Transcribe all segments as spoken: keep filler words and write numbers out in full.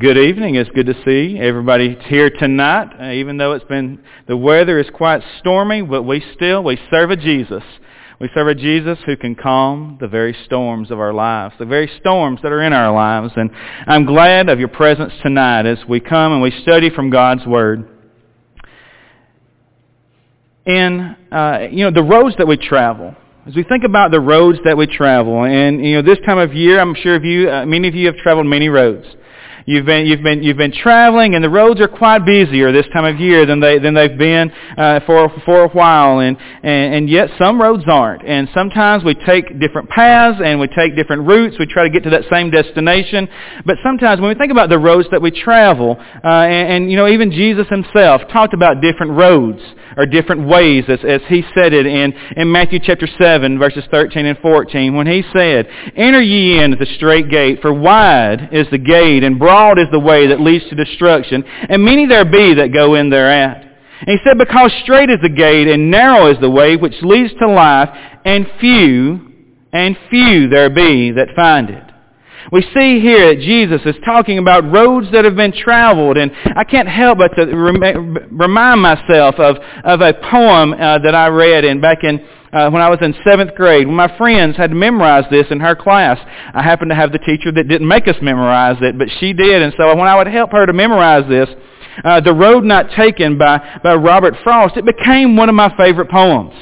Good evening. It's good to see everybody here tonight. Uh, even though it's been, the weather is quite stormy, but we still, we serve a Jesus. We serve a Jesus who can calm the very storms of our lives, the very storms that are in our lives. And I'm glad of your presence tonight as we come and we study from God's Word. In, uh, you know, the roads that we travel, as we think about the roads that we travel, and, you know, this time of year, I'm sure of you, uh, many of you have traveled many roads. You've been, you've been, you've been traveling, and the roads are quite busier this time of year than they, than they've been uh, for for a while, and, and and yet some roads aren't. And sometimes we take different paths and we take different routes. We try to get to that same destination. But sometimes when we think about the roads that we travel, uh, and, and you know, even Jesus himself talked about different roads or different ways, as as he said it in in Matthew chapter seven, verses thirteen and fourteen, when he said, "Enter ye in at the straight gate, for wide is the gate, and broad Broad is the way that leads to destruction, and many there be that go in thereat." And he said, "Because straight is the gate, and narrow is the way which leads to life, and few, and few there be that find it." We see here that Jesus is talking about roads that have been traveled, and I can't help but to rem- remind myself of, of a poem uh, that I read in back in Uh, when I was in seventh grade, when my friends had to memorize this in her class. I happened to have the teacher that didn't make us memorize it, but she did. And so when I would help her to memorize this, uh, The Road Not Taken by, by Robert Frost, it became one of my favorite poems.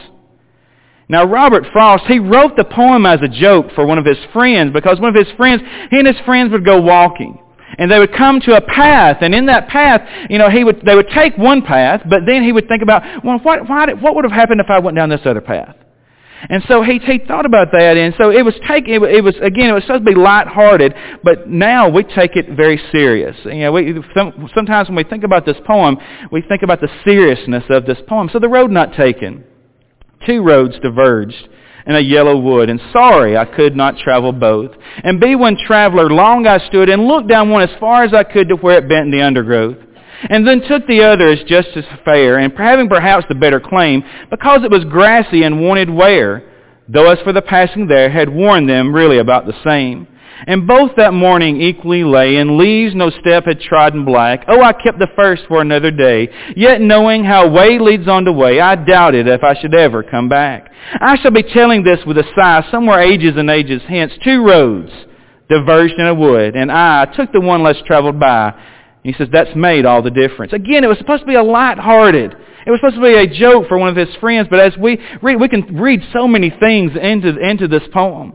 Now, Robert Frost, he wrote the poem as a joke for one of his friends, because one of his friends, he and his friends would go walking. And they would come to a path, and in that path, you know, he would they would take one path, but then he would think about, well, what why did, what would have happened if I went down this other path? And so he he thought about that, and so it was take it, it was again it was supposed to be lighthearted, but now we take it very serious. You know, we some, sometimes when we think about this poem, we think about the seriousness of this poem. So the road not taken, two roads diverged in a yellow wood, and sorry I could not travel both. And be one traveler, long I stood, and looked down one as far as I could to where it bent in the undergrowth. And then took the other as just as fair, and having perhaps the better claim, because it was grassy and wanted wear, though as for the passing there, had worn them really about the same. And both that morning equally lay, and leaves no step had trodden black. Oh, I kept the first for another day, yet knowing how way leads on to way, I doubted if I should ever come back. I shall be telling this with a sigh, somewhere ages and ages hence, two roads diverged in a wood, and I took the one less traveled by. And he says, that's made all the difference. Again, it was supposed to be a light-hearted. It was supposed to be a joke for one of his friends, but as we read, we can read so many things into, into this poem.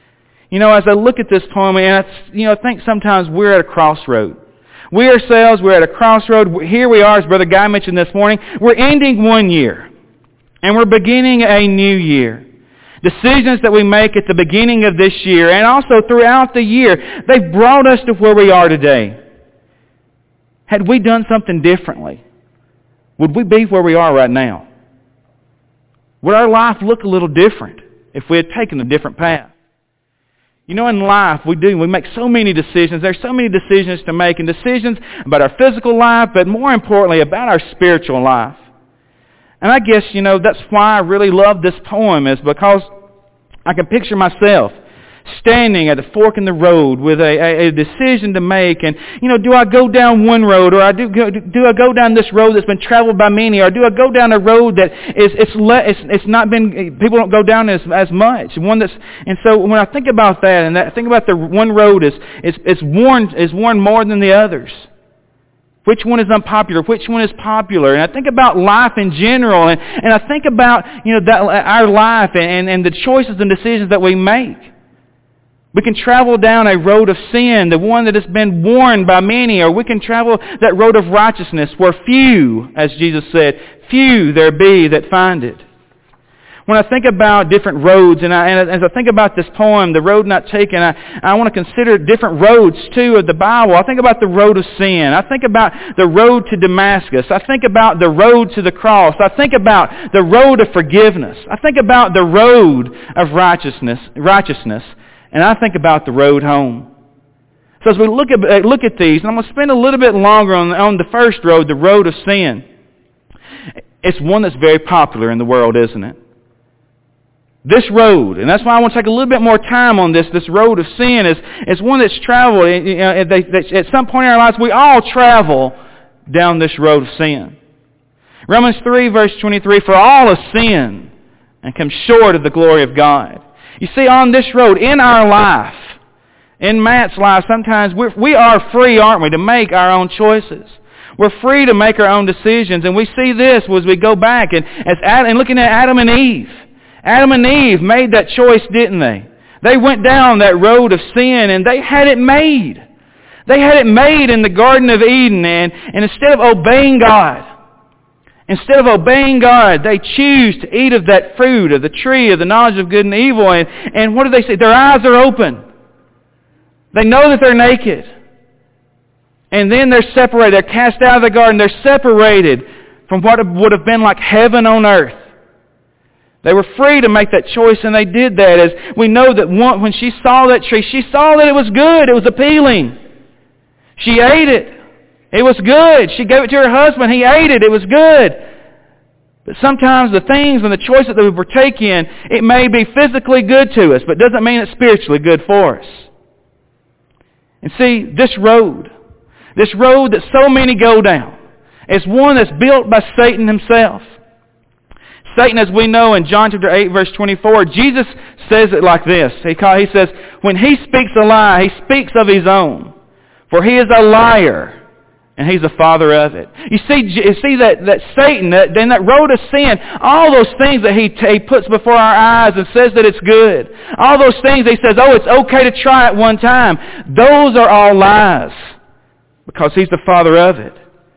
You know, as I look at this poem, and I, you know, I think sometimes we're at a crossroad. We ourselves, we're at a crossroad. Here we are, as Brother Guy mentioned this morning. We're ending one year, and we're beginning a new year. Decisions that we make at the beginning of this year, and also throughout the year, they've brought us to where we are today. Had we done something differently, would we be where we are right now? Would our life look a little different if we had taken a different path? You know, in life, we do. We make so many decisions. There's so many decisions to make, and decisions about our physical life, but more importantly, about our spiritual life. And I guess, you know, that's why I really love this poem, is because I can picture myself standing at the fork in the road with a, a, a decision to make. And, you know, do I go down one road, or I do, do I go down this road that's been traveled by many, or do I go down a road that is it's le, it's, it's not been, people don't go down as as much. One that's and so when I think about that, and that, think about the one road is is it's worn is worn more than the others. Which one is unpopular? Which one is popular? And I think about life in general, and, and I think about, you know, that our life and, and the choices and decisions that we make. We can travel down a road of sin, the one that has been worn by many, or we can travel that road of righteousness where few, as Jesus said, few there be that find it. When I think about different roads, and, I, and as I think about this poem, The Road Not Taken, I, I want to consider different roads, too, of the Bible. I think about the road of sin. I think about the road to Damascus. I think about the road to the cross. I think about the road of forgiveness. I think about the road of righteousness, righteousness. And I think about the road home. So as we look at look at these, and I'm going to spend a little bit longer on, on the first road, the road of sin. It's one that's very popular in the world, isn't it? This road, and that's why I want to take a little bit more time on this, this road of sin is, is one that's traveled. You know, they, they, at some point in our lives, we all travel down this road of sin. Romans three, verse twenty-three, for all have sinned and come short of the glory of God. You see, on this road, in our life, in Matt's life, sometimes we're, we are free, aren't we, to make our own choices. We're free to make our own decisions, and we see this as we go back and, as Adam, and looking at Adam and Eve. Adam and Eve made that choice, didn't they? They went down that road of sin, and they had it made. They had it made in the Garden of Eden, and, and instead of obeying God, instead of obeying God, they choose to eat of that fruit, of the tree, of the knowledge of good and evil, and, and what do they say? Their eyes are open. They know that they're naked. And then they're separated. They're cast out of the garden. They're separated from what would have been like heaven on earth. They were free to make that choice, and they did that. As we know that one, when she saw that tree, she saw that it was good. It was appealing. She ate it. It was good. She gave it to her husband. He ate it. It was good. But sometimes the things and the choices that we partake in, it may be physically good to us, but it doesn't mean it's spiritually good for us. And see, this road, this road that so many go down, is one that's built by Satan himself. Satan, as we know in John chapter eight, verse twenty-four, Jesus says it like this. He, call, he says, when he speaks a lie, he speaks of his own. For he is a liar, and he's the father of it. You see, you see that, that Satan, that, in that road of sin, all those things that he, he puts before our eyes and says that it's good, all those things he says, oh, it's okay to try it one time, those are all lies, because he's the father of it.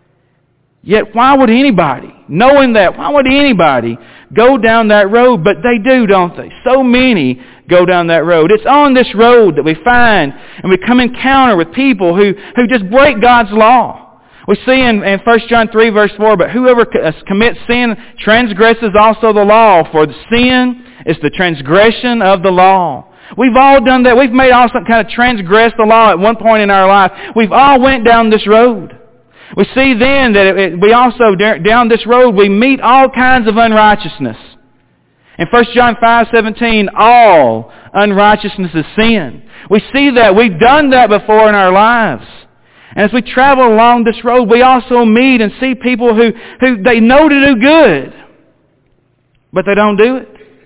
Yet why would anybody, knowing that, why would anybody go down that road? But they do, don't they? So many go down that road. It's on this road that we find and we come encounter with people who, who just break God's law. We see in, in First John three, verse four, but whoever commits sin transgresses also the law, for the sin is the transgression of the law. We've all done that. We've made all some kind of transgress the law at one point in our life. We've all went down this road. We see then that it, it, we also, down this road, we meet all kinds of unrighteousness. In First John five seventeen, all unrighteousness is sin. We see that. We've done that before in our lives. And as we travel along this road, we also meet and see people who, who they know to do good, but they don't do it.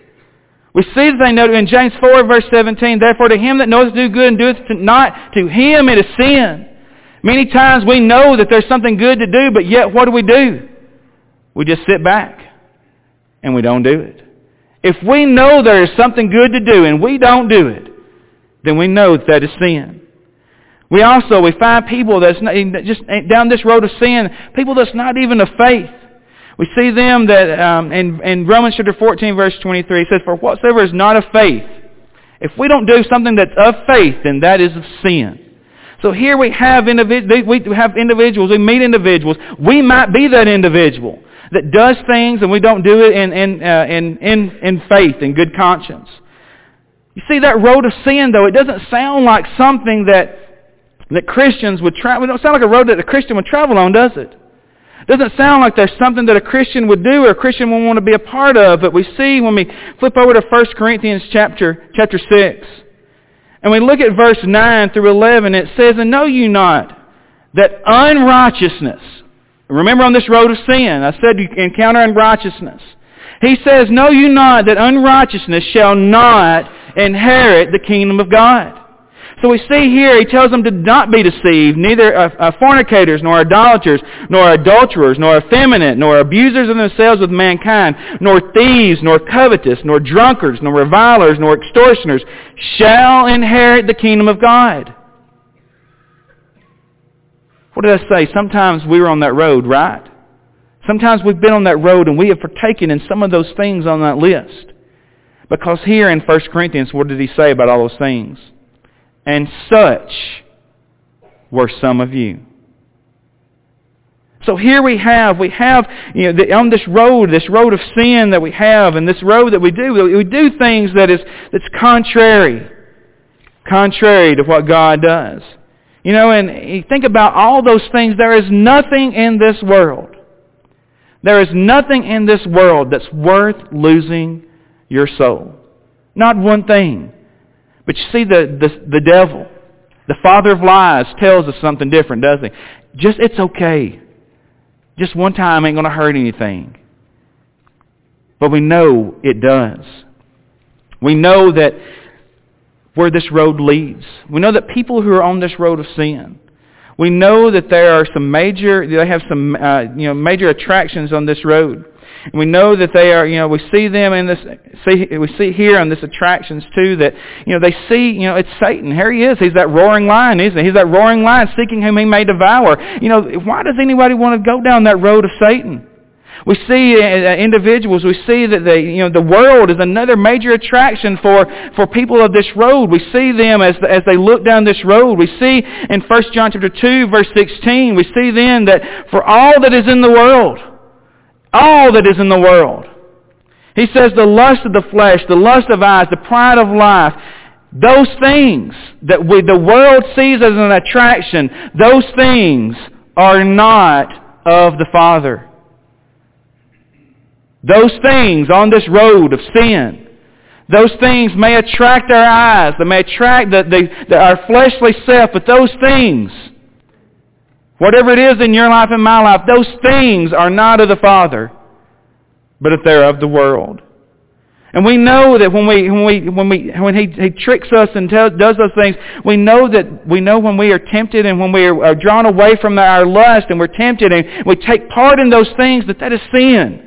We see that they know, in James four, verse seventeen, therefore to him that knoweth to do good and doeth not, to him it is sin. Many times we know that there's something good to do, but yet what do we do? We just sit back and we don't do it. If we know there is something good to do and we don't do it, then we know that that is sin. We also, we find people that's not, just down this road of sin, people that's not even of faith. We see them that um, in, in Romans chapter fourteen, verse twenty-three, it says, for whatsoever is not of faith, if we don't do something that's of faith, then that is of sin. So here we have, individ- we have individuals, we meet individuals. We might be that individual that does things and we don't do it in, in, uh, in, in, in faith and good conscience. You see, that road of sin, though, it doesn't sound like something that, that Christians would travel. It doesn't sound like a road that a Christian would travel on, does it? It doesn't sound like there's something that a Christian would do or a Christian would want to be a part of. But we see when we flip over to First Corinthians chapter, chapter six, and we look at verse nine through eleven, it says, and know you not that unrighteousness, remember on this road of sin, I said you encounter unrighteousness. He says, know you not that unrighteousness shall not inherit the kingdom of God. So we see here, he tells them to not be deceived, neither uh, uh, fornicators, nor idolaters, nor adulterers, nor effeminate, nor abusers of themselves with mankind, nor thieves, nor covetous, nor drunkards, nor revilers, nor extortioners, shall inherit the kingdom of God. What did I say? Sometimes we were on that road, right? Sometimes we've been on that road and we have partaken in some of those things on that list. Because here in First Corinthians, what did he say about all those things? And such were some of you. So here we have, we have, you know, the, on this road, this road of sin that we have, and this road that we do, we do things that is that's contrary, contrary to what God does. You know, and you think about all those things. There is nothing in this world. There is nothing in this world that's worth losing your soul. Not one thing. But you see, the, the, the devil, the father of lies, tells us something different, doesn't he? Just, it's okay. Just one time ain't going to hurt anything. But we know it does. We know that where this road leads. We know that people who are on this road of sin, we know that there are some major, they have some uh, you know major attractions on this road. And we know that they are, you know, we see them in this, see, we see here on this attractions too that, you know, they see, you know, it's Satan. Here he is. He's that roaring lion, isn't he? He's that roaring lion seeking whom he may devour. You know, why does anybody want to go down that road of Satan? We see uh, individuals, we see that they, you know, the world is another major attraction for, for people of this road. We see them as, as they look down this road. We see in First John chapter two, verse sixteen, we see then that for all that is in the world, all that is in the world, he says the lust of the flesh, the lust of eyes, the pride of life, those things that we, the world sees as an attraction, those things are not of the Father. Those things on this road of sin, those things may attract our eyes, they may attract the, the, the, our fleshly self, but those things, whatever it is in your life and my life, those things are not of the Father, but if they're of the world. And we know that when we when we when we when he, he tricks us and tells, does those things, we know that we know when we are tempted and when we are, are drawn away from our lust and we're tempted and we take part in those things, that that is sin.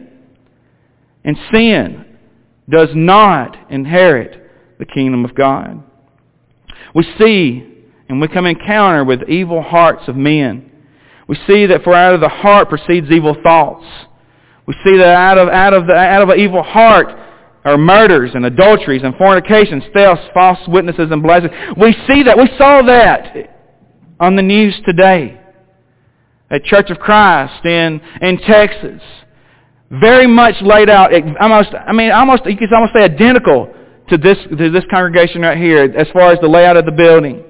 And sin does not inherit the kingdom of God. We see and we come in encounter with evil hearts of men. We see that for out of the heart proceeds evil thoughts. We see that out of out of the out of an evil heart are murders and adulteries and fornications, thefts, false witnesses, and blasphemies. We see that. We saw that on the news today at Church of Christ in in Texas. Very much laid out, almost, I mean, almost, you could almost say identical to this, to this congregation right here as far as the layout of the building.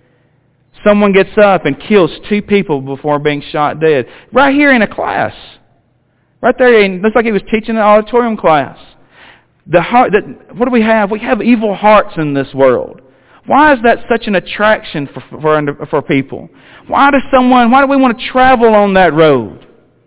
Someone gets up and kills two people before being shot dead. Right here in a class. Right there, it looks like he was teaching an auditorium class. The heart, that, what do we have? We have evil hearts in this world. Why is that such an attraction for, for, for people? Why does someone, why do we want to travel on that road?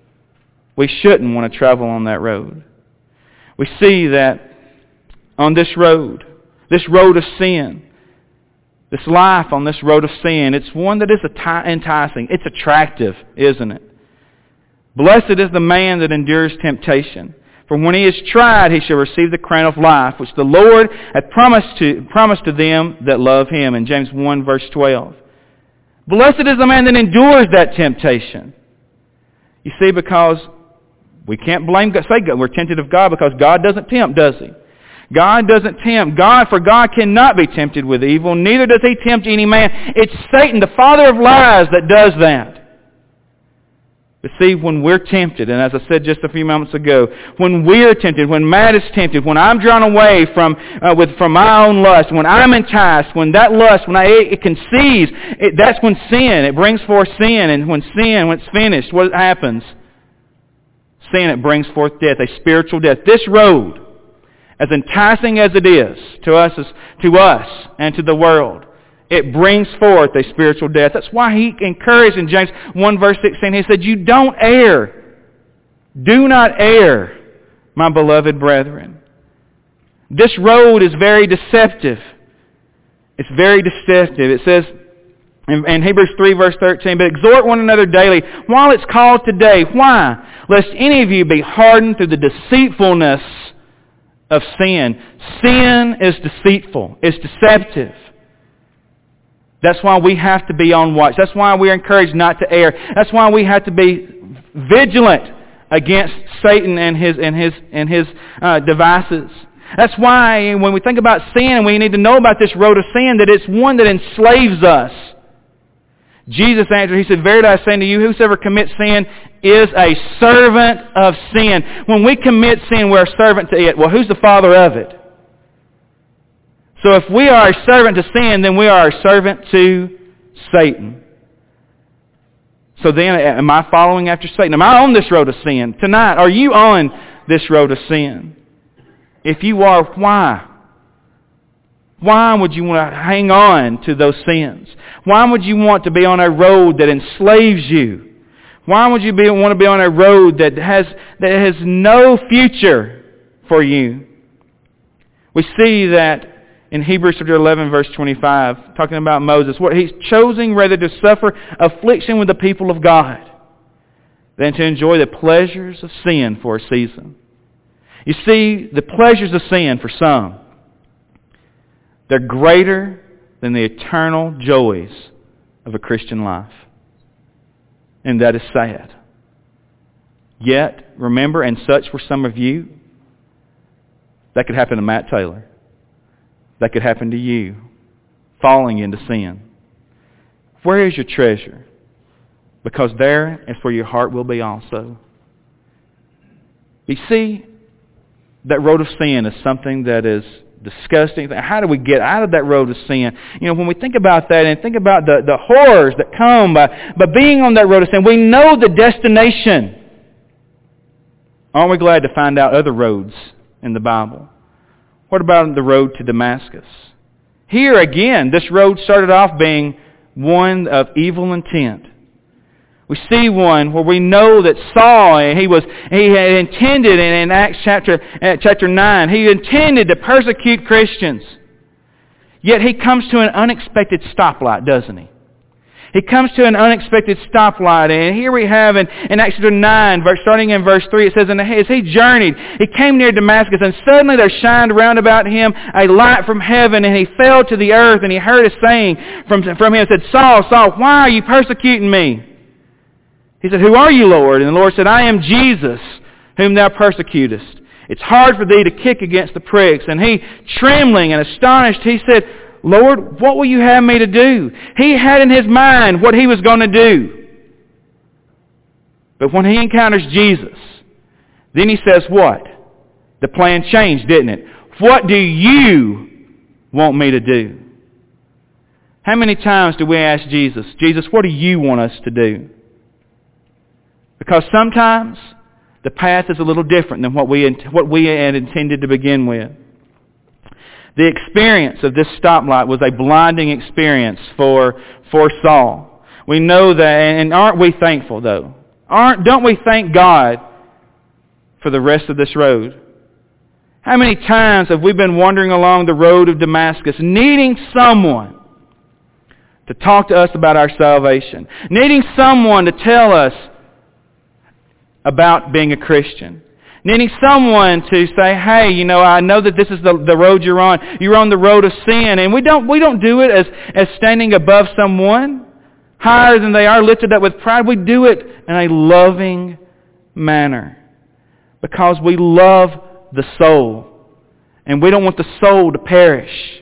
We shouldn't want to travel on that road. We see that on this road, this road of sin, this life on this road of sin, it's one that is enticing. It's attractive, isn't it? Blessed is the man that endures temptation. For when he is tried, he shall receive the crown of life, which the Lord hath promised to, promised to them that love him. In James one, verse twelve. Blessed is the man that endures that temptation. You see, because we can't blame God. Say we're tempted of God because God doesn't tempt, does He? God doesn't tempt. God, for God cannot be tempted with evil, neither does He tempt any man. It's Satan, the father of lies, that does that. But see, when we're tempted, and as I said just a few moments ago, when we're tempted, when Matt is tempted, when I'm drawn away from uh, with from my own lust, when I'm enticed, when that lust, when I, it conceives, it, that's when sin, it brings forth sin. And when sin, when it's finished, what happens? Sin, it brings forth death, a spiritual death. This road, as enticing as it is to us, as, to us and to the world, it brings forth a spiritual death. That's why he encouraged in James one verse sixteen, he said, you don't err. Do not err, my beloved brethren. This road is very deceptive. It's very deceptive. It says in, in Hebrews three verse thirteen, but exhort one another daily while it's called today. Why? Lest any of you be hardened through the deceitfulness of sin. Sin is deceitful. It's deceptive. That's why we have to be on watch. That's why we are encouraged not to err. That's why we have to be vigilant against Satan and his and his and his uh, devices. That's why when we think about sin, we need to know about this road of sin, that it's one that enslaves us. Jesus answered, He said, verily I say unto you, whosoever commits sin is a servant of sin. When we commit sin, we're a servant to it. Well, who's the father of it? So if we are a servant to sin, then we are a servant to Satan. So then, am I following after Satan? Am I on this road of sin? Tonight, are you on this road of sin? If you are, why? Why would you want to hang on to those sins? Why would you want to be on a road that enslaves you? Why would you be, want to be on a road that has, that has no future for you? We see that in Hebrews chapter eleven, verse twenty-five, talking about Moses, what he's choosing rather to suffer affliction with the people of God than to enjoy the pleasures of sin for a season. You see, the pleasures of sin for some, they're greater than the eternal joys of a Christian life. And that is sad. Yet, remember, and such for some of you, that could happen to Matt Taylor. That could happen to you, falling into sin. Where is your treasure? Because there is where your heart will be also. You see, that road of sin is something that is disgusting. How do we get out of that road of sin? You know, when we think about that and think about the, the horrors that come by, by being on that road of sin, we know the destination. Aren't we glad to find out other roads in the Bible? What about the road to Damascus? Here again, this road started off being one of evil intent. We see one where we know that Saul, he was he had intended in, in Acts chapter uh, chapter nine, he intended to persecute Christians. Yet he comes to an unexpected stoplight, doesn't he? He comes to an unexpected stoplight, and here we have in, in Acts chapter nine, verse, starting in verse three, it says, "And as he journeyed, he came near Damascus, and suddenly there shined round about him a light from heaven, and he fell to the earth, and he heard a saying from, from him, said, Saul, Saul, why are you persecuting me? He said, Who are you, Lord? And the Lord said, I am Jesus, whom thou persecutest. It's hard for thee to kick against the pricks. And he, trembling and astonished, he said, Lord, what will you have me to do? He had in his mind what he was going to do. But when he encounters Jesus, then he says what? The plan changed, didn't it? What do you want me to do? How many times do we ask Jesus, Jesus, what do you want us to do? Because sometimes the path is a little different than what we what we had intended to begin with. The experience of this stoplight was a blinding experience for, for Saul. We know that, and aren't we thankful though? Aren't, don't we thank God for the rest of this road? How many times have we been wandering along the road of Damascus, needing someone to talk to us about our salvation, needing someone to tell us about being a Christian, needing someone to say, hey, you know, I know that this is the, the road you're on. You're on the road of sin. And we don't we don't do it as, as standing above someone, higher than they are, lifted up with pride. We do it in a loving manner because we love the soul. And we don't want the soul to perish.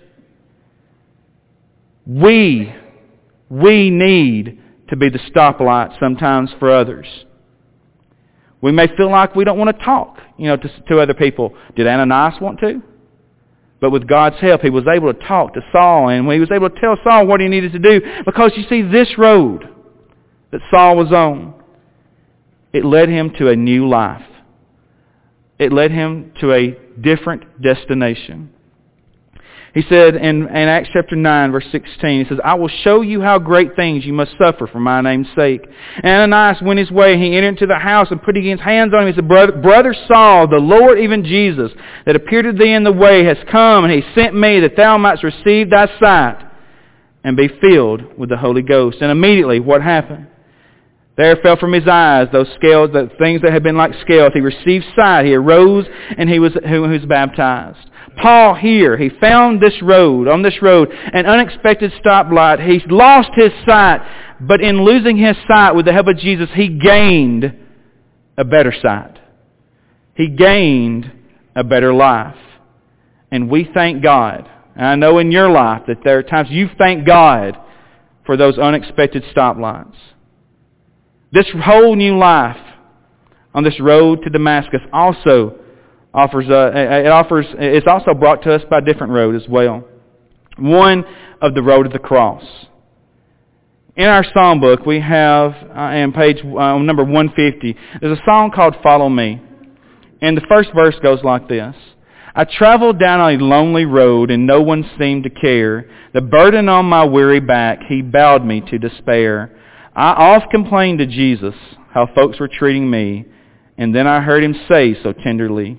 We, we need to be the stoplight sometimes for others. We may feel like we don't want to talk, you know, to, to other people. Did Ananias want to? But with God's help, he was able to talk to Saul, and he was able to tell Saul what he needed to do. Because you see, this road that Saul was on, it led him to a new life. It led him to a different destination. He said in, in Acts chapter nine, verse sixteen, he says, I will show you how great things you must suffer for my name's sake. And Ananias went his way, and he entered into the house and putting his hands on him, he said, Brother, Brother Saul, the Lord, even Jesus, that appeared to thee in the way, has come, and he sent me that thou mightst receive thy sight and be filled with the Holy Ghost. And immediately, what happened? There fell from his eyes those scales, the things that had been like scales. He received sight. He arose, and he was, he was baptized. Paul here, he found this road, on this road, an unexpected stoplight. He lost his sight, but in losing his sight with the help of Jesus, he gained a better sight. He gained a better life. And we thank God. And I know in your life that there are times you thank God for those unexpected stoplights. This whole new life on this road to Damascus also offers a, it offers it's also brought to us by a different road as well. One of the road of the cross. In our songbook we have uh, on page uh, number one fifty, there's a song called Follow Me. And the first verse goes like this. I traveled down a lonely road and no one seemed to care. The burden on my weary back, he bowed me to despair. I oft complained to Jesus how folks were treating me, and then I heard him say so tenderly,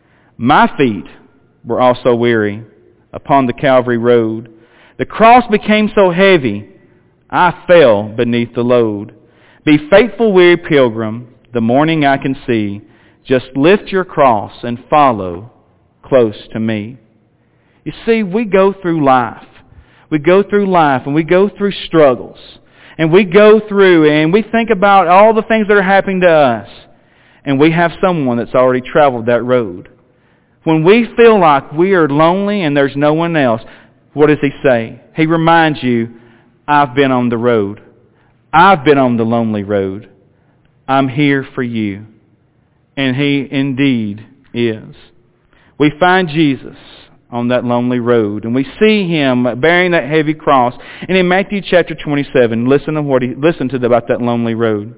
my feet were also weary upon the Calvary road. The cross became so heavy, I fell beneath the load. Be faithful, weary pilgrim, the morning I can see. Just lift your cross and follow close to me. You see, we go through life. We go through life and we go through struggles. And we go through and we think about all the things that are happening to us. And we have someone that's already traveled that road. When we feel like we are lonely and there's no one else, what does he say? He reminds you, I've been on the road. I've been on the lonely road. I'm here for you. And he indeed is. We find Jesus on that lonely road, and we see him bearing that heavy cross. And in Matthew chapter twenty-seven, listen to what he listen to about that lonely road.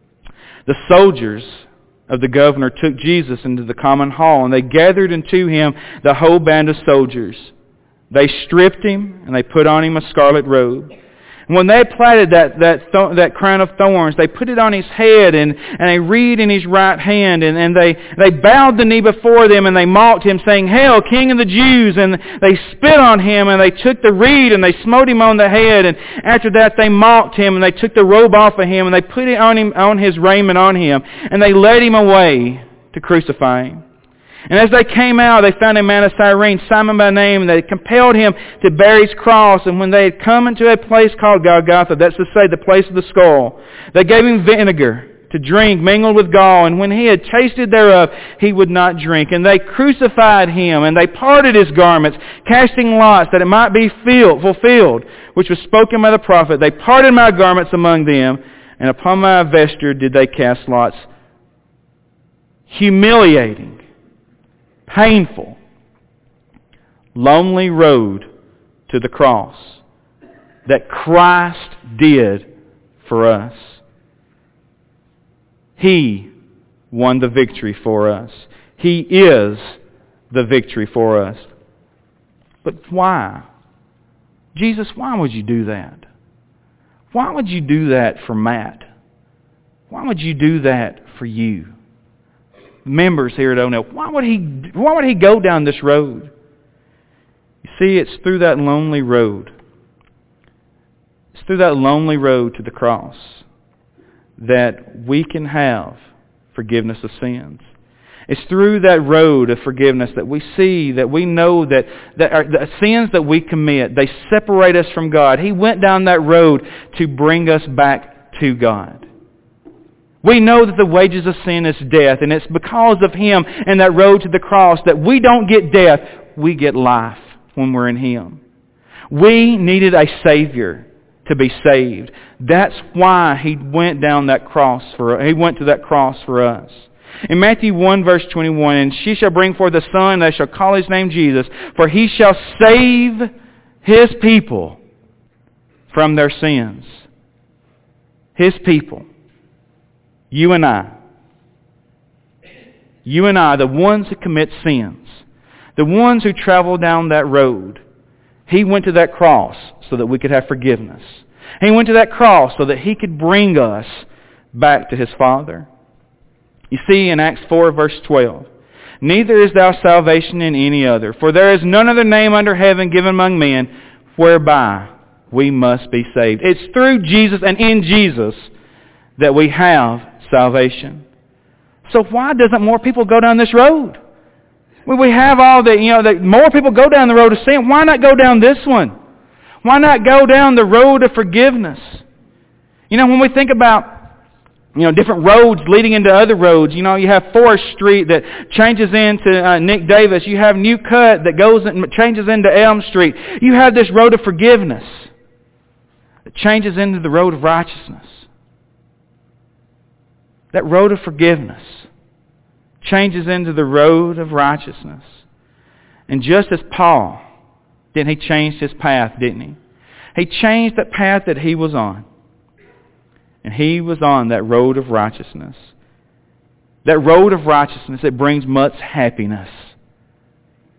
The soldiers of the governor took Jesus into the common hall, and they gathered unto him the whole band of soldiers. They stripped him, and they put on him a scarlet robe. And when they applied that that th- that crown of thorns, they put it on his head and, and a reed in his right hand, and, and they, they bowed the knee before them, and they mocked him, saying, Hail, King of the Jews! And they spit on him, and they took the reed, and they smote him on the head, and after that they mocked him, and they took the robe off of him, and they put it on him, on his raiment on him, and they led him away to crucify him. And as they came out, they found a man of Cyrene, Simon by name, and they compelled him to bear his cross. And when they had come into a place called Golgotha, that's to say, the place of the skull, they gave him vinegar to drink, mingled with gall. And when he had tasted thereof, he would not drink. And they crucified him, and they parted his garments, casting lots, that it might be filled, fulfilled, which was spoken by the prophet. They parted my garments among them, and upon my vesture did they cast lots. Humiliating. Painful, lonely road to the cross that Christ did for us. He won the victory for us. He is the victory for us. But why? Jesus, why would you do that? Why would you do that for Matt? Why would you do that for you? Members here at O'Neill, why would he why would he go down this road? You see, it's through that lonely road. It's through that lonely road to the cross that we can have forgiveness of sins. It's through that road of forgiveness that we see, that we know that, that our, the sins that we commit, they separate us from God. He went down that road to bring us back to God. We know that the wages of sin is death, and it's because of Him and that road to the cross that we don't get death, we get life when we're in Him. We needed a Savior to be saved. That's why He went down that cross for He went to that cross for us. In Matthew one verse twenty-one, and she shall bring forth a son, and they shall call his name Jesus, for he shall save his people from their sins. His people. You and I. You and I, the ones who commit sins. The ones who travel down that road. He went to that cross so that we could have forgiveness. He went to that cross so that He could bring us back to His Father. You see in Acts four verse twelve, neither is thou salvation in any other, for there is none other name under heaven given among men whereby we must be saved. It's through Jesus and in Jesus that we have salvation. So why doesn't more people go down this road? When we have all the, you know, that more people go down the road of sin, why not go down this one? Why not go down the road of forgiveness? You know, when we think about, you know, different roads leading into other roads, you know, you have Forest Street that changes into uh, Nick Davis. You have New Cut that goes and changes into Elm Street. You have this road of forgiveness that changes into the road of righteousness. That road of forgiveness changes into the road of righteousness. And just as Paul, didn't he change his path, didn't he? He changed that path that he was on. And he was on that road of righteousness. That road of righteousness that brings much happiness.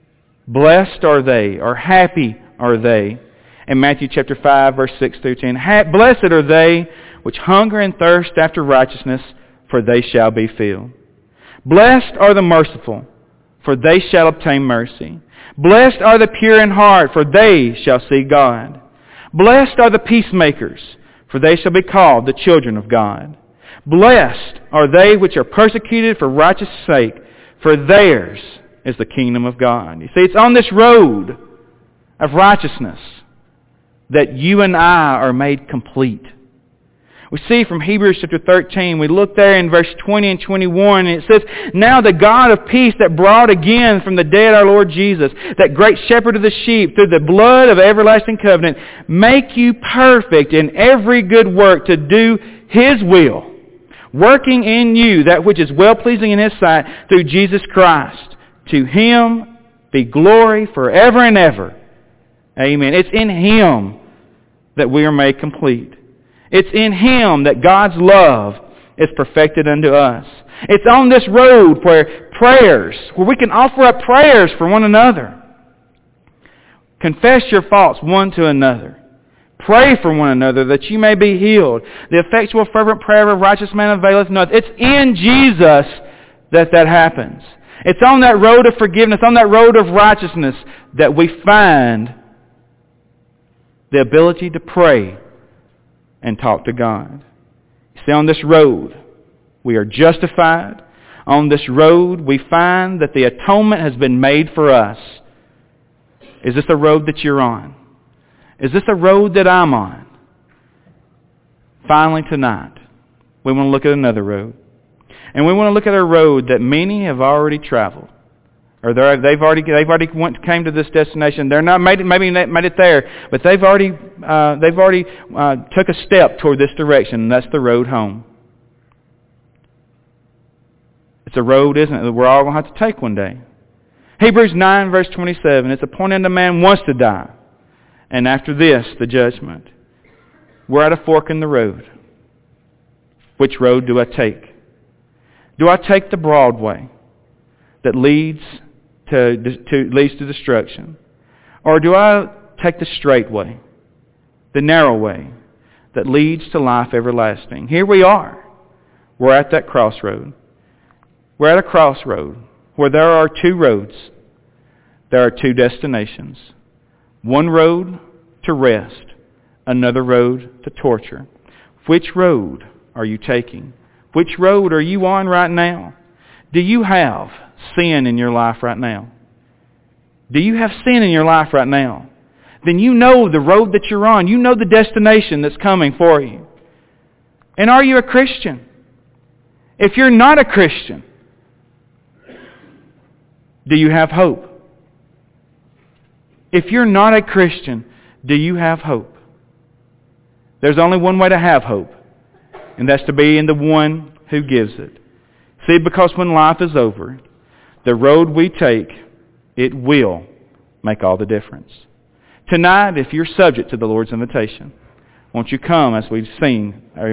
Blessed are they, or happy are they. In Matthew chapter five, verse six through ten. Blessed are they which hunger and thirst after righteousness, for they shall be filled. Blessed are the merciful, for they shall obtain mercy. Blessed are the pure in heart, for they shall see God. Blessed are the peacemakers, for they shall be called the children of God. Blessed are they which are persecuted for righteousness' sake, for theirs is the kingdom of God. You see, it's on this road of righteousness that you and I are made complete. We see from Hebrews chapter thirteen, we look there in verse twenty and twenty-one, and it says, Now the God of peace that brought again from the dead our Lord Jesus, that great shepherd of the sheep, through the blood of everlasting covenant, make you perfect in every good work to do His will, working in you that which is well-pleasing in His sight through Jesus Christ. To Him be glory forever and ever. Amen. It's in Him that we are made complete. It's in Him that God's love is perfected unto us. It's on this road where prayers, where we can offer up prayers for one another. Confess your faults one to another. Pray for one another that you may be healed. The effectual fervent prayer of a righteous man availeth nothing. It's in Jesus that that happens. It's on that road of forgiveness, on that road of righteousness, that we find the ability to pray and talk to God. You see, on this road, we are justified. On this road, we find that the atonement has been made for us. Is this a road that you're on? Is this a road that I'm on? Finally, tonight, we want to look at another road. And we want to look at a road that many have already traveled. Or they've already they've already went came to this destination. They're not made it, maybe made it there, but they've already uh, they've already uh, took a step toward this direction, and that's the road home. It's a road, isn't it, that we're all going to have to take one day. Hebrews nine, verse twenty-seven. It's appointed unto man once to die, and after this, the judgment. We're at a fork in the road. Which road do I take? Do I take the broad way that leads to, to leads to destruction? Or do I take the straight way, the narrow way that leads to life everlasting? Here we are. We're at that crossroad. We're at a crossroad where there are two roads. There are two destinations. One road to rest, another road to torture. Which road are you taking? Which road are you on right now? Do you have sin in your life right now? Do you have sin in your life right now? Then you know the road that you're on. You know the destination that's coming for you. And are you a Christian? If you're not a Christian, do you have hope? If you're not a Christian, do you have hope? There's only one way to have hope, and that's to be in the one who gives it. See, because when life is over, the road we take, it will make all the difference. Tonight, if you're subject to the Lord's invitation, won't you come as we've seen